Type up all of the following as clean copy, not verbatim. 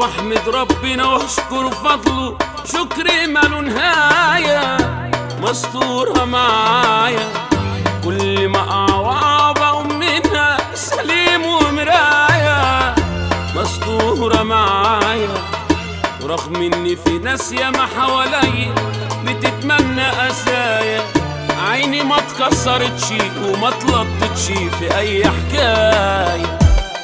واحمد ربنا واشكر فضله شكري ماله نهاية. مستورة معايا كل ما اقع واقع بقوم منها سليم ومراية. مستورة معايا ورغم اني في ناس ياما حواليا بتتمنى قسايا، عيني ما اتكسرتش وما اتلطتش في اي حكاية.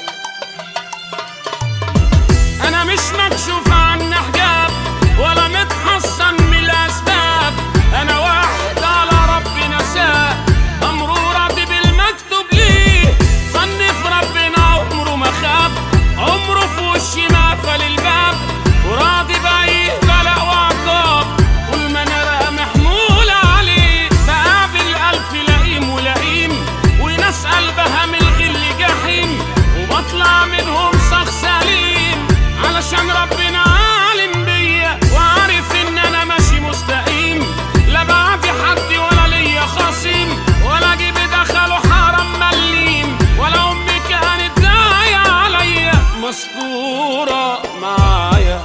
انا مش مكشوف عني حجاب ولا متحصن من الاسباب، انا واحد على ربنا ساب امره راضي بالمكتوب ليه. ظني في ربنا عمره ما خاب، عمره في وشي ما قفل الباب، وراضي باي بلاء وعقاب طول ما انا محمول عليه. بقابل الف لئيم ولئيم وناس قلبها من الغل جحيم، وبطلع منهم صخ سليم علشان ربنا عالم بيا وعارف ان انا ماشي مستقيم. لا بعدي حد ولا ليا خصيم ولا جيبي دخله حرام مليم ولا امي كانت داعية عليا. مستورة معايا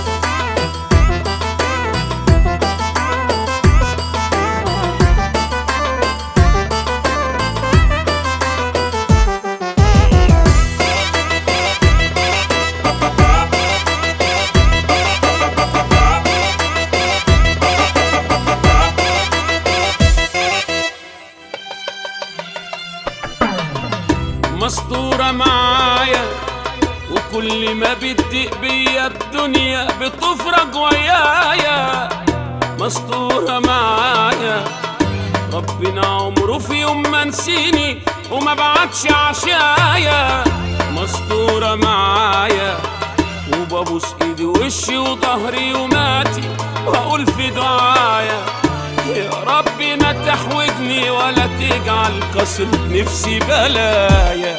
مستورة معايا وكل ما بتضيق بيا الدنيا بتفرج ويايا. مستورة معايا ربنا عمره في يوم ما نسيني وما بعتش عشايا. مستورة معايا وببوس ايدي وشي وظهري وماتي واقول في دعايا يا ربي ما تحوجني ولا تجعل كسرة نفسي بلايا.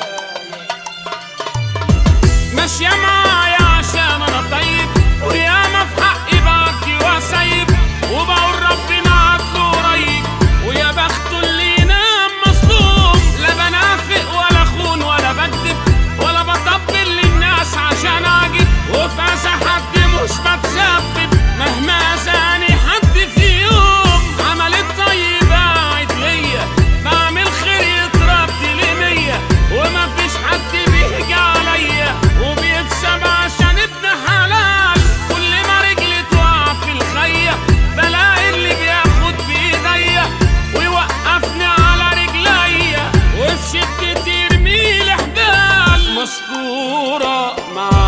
ماشية معايا عشان انا طيب وياما في حقي بعدي واسيب، وبقول ربنا عدله قريب ويا بخته اللي ينام مظلوم. لا بنافق ولا خون ولا بكدب ولا بطبل للناس عشان اعجب، وفي اسى حد مش بتسبب مهما اذاني حد في يوم. عمل الطيب قاعد ليا بعمل خير يترد لي 100 ومفيش حد بيجي عليا وبيكسب عشان ابن حلال. كل ما رجلي تقع في الخية بلاقي اللي بياخد بايديا ويوقفني على رجليا وفي شدتي يرميلي حبال. مستورة معايا